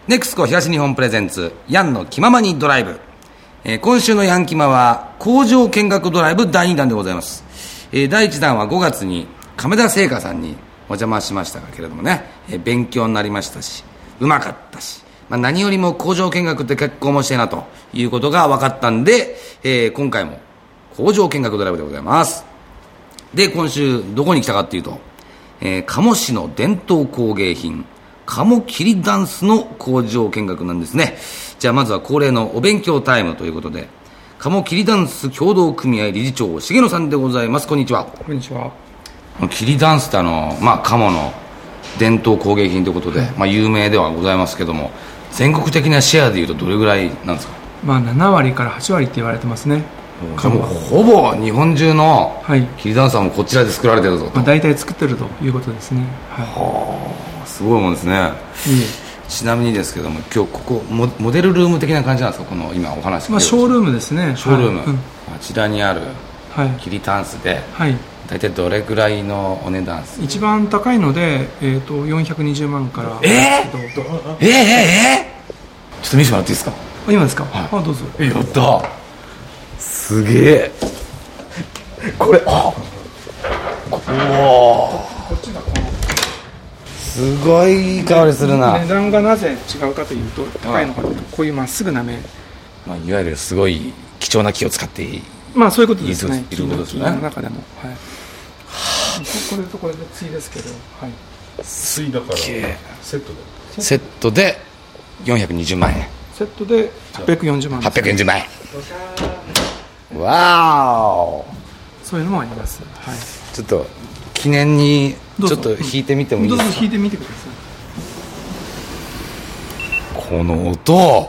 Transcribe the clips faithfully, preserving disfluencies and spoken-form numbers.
ネクスコ東日本プレゼンツヤンの気ままにドライブ、えー、今週のヤン気まは工場見学ドライブだいにだんでございます。えー、だいいちだんはごがつに亀田製菓さんにお邪魔しましたけれどもね、えー、勉強になりましたしうまかったし、まあ、何よりも工場見学って結構面白いなということが分かったんで、えー、今回も工場見学ドライブでございます。で、今週どこに来たかっていうと、えー、鴨市の伝統工芸品鴨切りダンスの工場見学なんですね。じゃあまずは恒例のお勉強タイムということで、鴨切りダンス協同組合理事長重野さんでございます。こんにちは。 こんにちは。 切りダンスってあの、まあ、鴨の伝統工芸品ということで、はい、まあ、有名ではございますけども、全国的なシェアでいうとどれぐらいなんですか？ まあ、ななわりからはちわりって言われてますね。 でもほぼ日本中の切りダンサーもこちらで作られてるぞと、 まあ、大体作ってるということですね。はい、 はあ、すごいもんですね。いい。ちなみにですけども、今日ここ モ, モデルルーム的な感じなんですか？この今お話聞いて、 まあ、ショールームですね。 ショールーム、はい、うん、あちらにある切りダンスで、はい、大体どれぐらいのお値段ですか？ 一番高いので、えー、とよんひゃくにじゅうまんから。 えー、えー、えー、えー、ちょっと見せてもらっていいですか？ 今ですか？ はい、 あ、どうぞ。 やった、すげえ。これ、あっ、おお、すごいいい香りするな。 値段がなぜ違うかというと、高いのかというと、こういうまっすぐな目、 まあ、いわゆるすごい貴重な木を使っていい、 まあそういうことですね。 いることですね。 木の中でも、はい、これとこれで対ですけど、はい、 対だからセットでセットでよんひゃくにじゅうまんえん、 セットではっぴゃくよんじゅうまんはっぴゃくよんじゅうまんえん。わー、 そういうのもあります。はい、 ちょっと記念にちょっと弾いてみてもいいですか？ どうぞ弾いてみてください。この音、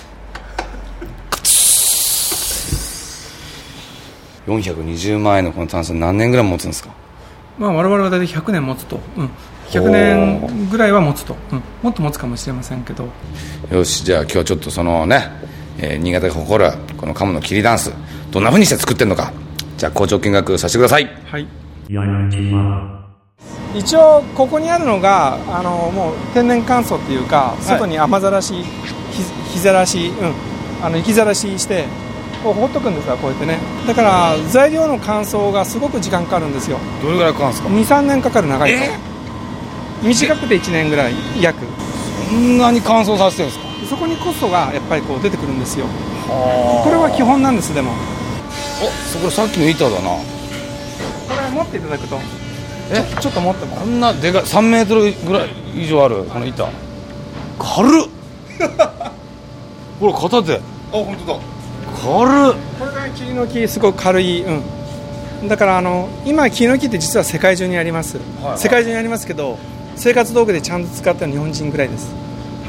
よんひゃくにじゅうまんえんのこのタンス何年ぐらい持つんですか？ まあ、我々は大体ひゃくねん持つと、うん、ひゃくねんぐらいは持つと、うん、もっと持つかもしれませんけど。 よし、じゃあ今日はちょっとそのね、えー、新潟が誇るこの鴨の切りダンスどんな風にして作ってるのか、じゃあ工場見学させてください。 はい。一応ここにあるのがあのもう天然乾燥っていうか、外に雨ざらし、はい、日ざらし、うん、あの雪ざらししてこう放っとくんですよ、こうやってね。だから材料の乾燥がすごく時間かかるんですよ。 どれぐらいかかるんですか？ にさんねんかかる。長いと、えー、短くていちねんぐらい、約。 そんなに乾燥させてるんですか？ そこにコストがやっぱりこう出てくるんですよ。これは基本なんです。でもお、そこさっきの板だな。これ持っていただくと、 えちょ、ちょっと持ってもこんなでかいさんメートルぐらい以上あるこの板、軽っほら片手、あ、 本当だ、 軽っ。これが切りの木、すごく軽い、うん、だからあの今切りの木って実は世界中にあります、はいはい、世界中にありますけど、生活道具でちゃんと使ってる日本人ぐらいです。はい、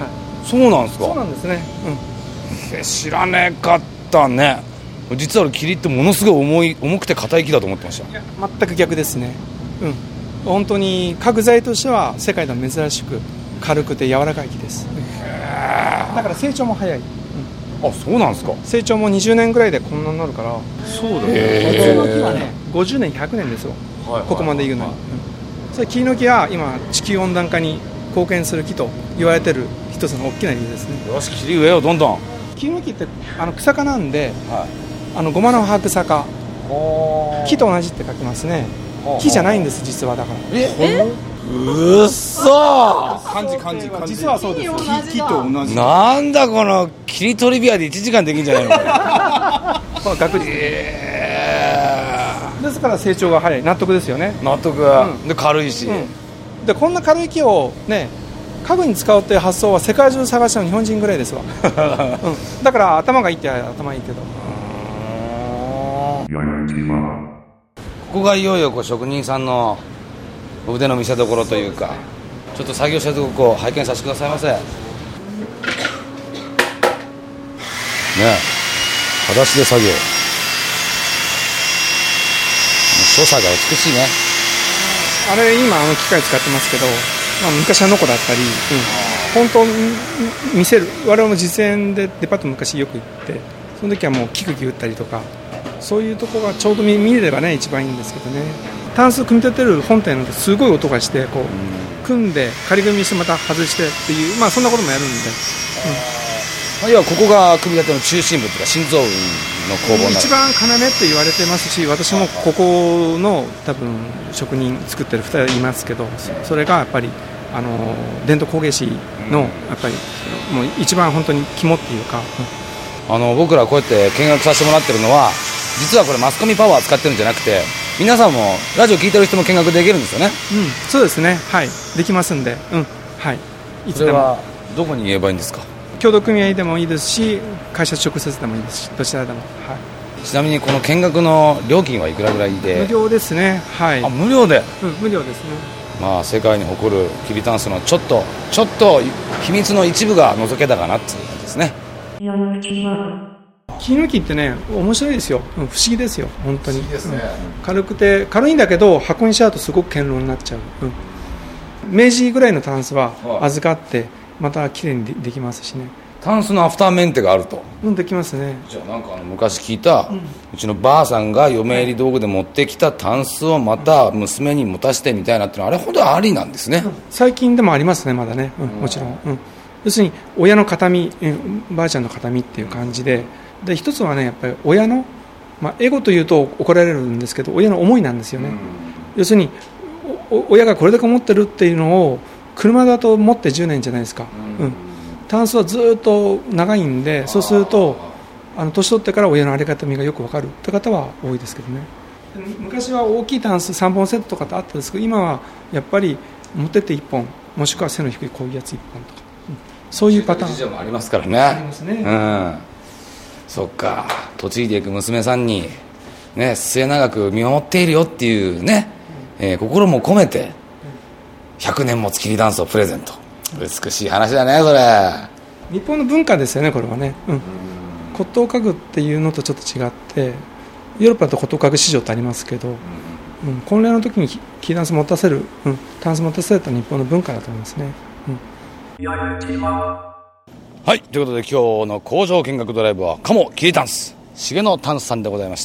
そうなんですか？ そうなんですね、 うん、知らねえかったね。実は切りってものすごい重い、重くて硬い木だと思ってました。 いや、全く逆ですね。うん、本当に角材としては世界でも珍しく軽くて柔らかい木です。だから成長も早い、うん、 あ、そうなんですか？ 成長もにじゅうねんぐらいでこんなになるから。 そうだね。 普通の木はねごじゅうねんひゃくねんですよ、はいはいはい、ここまでいくのに、うん、それ切りの木は今地球温暖化に貢献する木と言われてる一つの大きな理由ですね。 よし、切り植えよう、どんどん。 切りの木ってあの草科なんで、はい、あのゴマの葉草科、木と同じって書きますね。木じゃないんです、実は。だからええうっそ漢字漢字漢字、 実はそうです。 木と同じ。 なんだこの切りトリビアでいちじかんできんじゃないのこの学術、えー、ですから成長が早い。納得ですよね。 納得、うん、で軽いし、うん、でこんな軽い木をね家具に使うっていう発想は世界中探したの日本人ぐらいですわ、うん、だから頭がいいって頭いいけど、ここがいよいよこう職人さんの腕の見せ所というか、ちょっと作業したとここう拝見させてくださいませ。ねえ、裸足で作業、所作が美しいね。あれ今あの機械使ってますけど、まあ、昔はノコだったり、うん、本当見せる。我々も実演でデパート昔よく行って、その時はもうキクキ打ったりとか、そういうとこがちょうど 見, 見れればね一番いいんですけどね。 タンス組み立てる本体なんてすごい音がしてこう組んで仮組みしてまた外してっていう、まあそんなこともやるんで、 うん、要はここが組み立ての中心部というか心臓部の工房になる。 一番要って言われてますし、私もここの多分職人作ってるふたりいますけど、それがやっぱりあの伝統工芸士のやっぱりもう一番本当に肝っていうか、 うん、あの僕らこうやって見学させてもらってるのは実はこれマスコミパワー使ってるんじゃなくて、皆さんもラジオ聞いてる人も見学できるんですよね。 うん、そうですね、はい、できますんで、うん、はい、いつでも。それはどこに言えばいいんですか？ 協同組合でもいいですし、会社直接でもいいですし、どちらでも、はい、 ちなみにこの見学の料金はいくらぐらいで？ 無料ですね、はい。 あ、無料で？ うん、無料ですね。 まあ世界に誇る桐タンスのちょっとちょっと秘密の一部が覗けたかなっていう感じですね。 木抜きってね、面白いですよ、うん、不思議ですよ、本当に。 不思議ですね、 うん、軽くて軽いんだけど箱にしちゃうとすごく堅牢になっちゃう、うん、明治ぐらいのタンスは預かってまたきれいに で, できますしね。 タンスのアフターメンテがあると。 うん、できますね。 じゃあなんかあの昔聞いた、うん、うちのばあさんが嫁入り道具で持ってきたタンスをまた娘に持たせてみたいなっていうのはあれほどありなんですね、うん、 最近でもありますね、まだね、うん、もちろん、うん、要するに親の形見、うん、ばあちゃんの形見っていう感じで、で一つはねやっぱり親の、まあ、エゴというと怒られるんですけど親の思いなんですよね、うん、要するに親がこれだけ持ってるっていうのを車だと持ってじゅうねんじゃないですか、うんうん、タンスはずっと長いんで、そうするとあの年取ってから親のありがたみがよく分かるって方は多いですけどね。昔は大きいタンスさんぼんセットとかってあったんですけど、今はやっぱり持ってっていっぽん、もしくは背の低いこういうやついっぽんとか、うん、そういうパターン事情もありますからね。 ありますね、うん、 そっか、嫁いでいく娘さんに、ね、末永く見守っているよっていうね、うん、えー、心も込めてひゃくねんもつ桐タンスをプレゼント、うん、美しい話だねそれ。 日本の文化ですよねこれはね、うん、骨董家具っていうのとちょっと違って、ヨーロッパだと骨董家具市場ってありますけど、うん、婚礼の時に桐タンス持たせる、うん、タンス持たせると日本の文化だと思いますね、うん、 はい、ということで今日の工場見学ドライブは鴨桐タンス重野タンスさんでございました。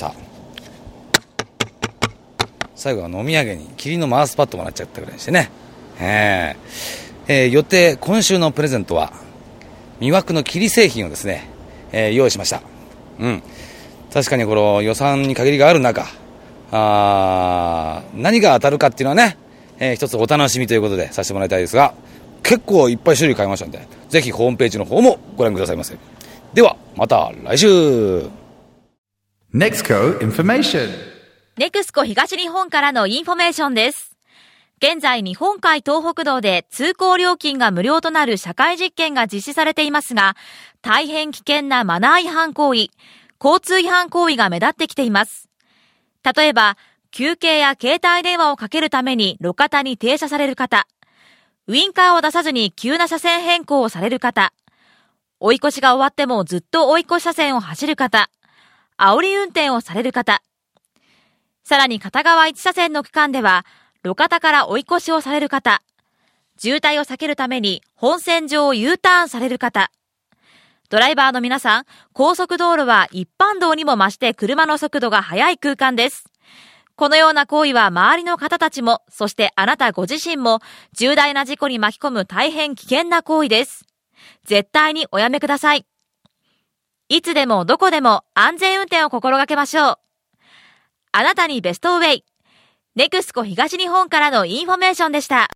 最後は飲み上げに桐のマウスパッドもらっちゃったぐらいしてね、えーえー、よって今週のプレゼントは魅惑の桐製品をですね、えー、用意しました。うん、確かにこの予算に限りがある中、あ何が当たるかっていうのはね、えー、一つお楽しみということでさせてもらいたいですが、結構いっぱい種類買いましたんで、ぜひホームページの方もご覧くださいませ。ではまた来週。 ネクスコ Information。 ネクスコ東日本からのインフォメーションです。現在日本海東北道で通行料金が無料となる社会実験が実施されていますが、大変危険なマナー違反行為、交通違反行為が目立ってきています。例えば休憩や携帯電話をかけるために路肩に停車される方、ウインカーを出さずに急な車線変更をされる方、追い越しが終わってもずっと追い越し車線を走る方、煽り運転をされる方、さらに片側いち車線の区間では路肩から追い越しをされる方、渋滞を避けるために本線上を U ターンされる方、ドライバーの皆さん、高速道路は一般道にも増して車の速度が速い空間です。このような行為は周りの方たちも、そしてあなたご自身も重大な事故に巻き込む大変危険な行為です。絶対におやめください。いつでもどこでも安全運転を心がけましょう。あなたにベストウェイ。ネクスコ東日本からのインフォメーションでした。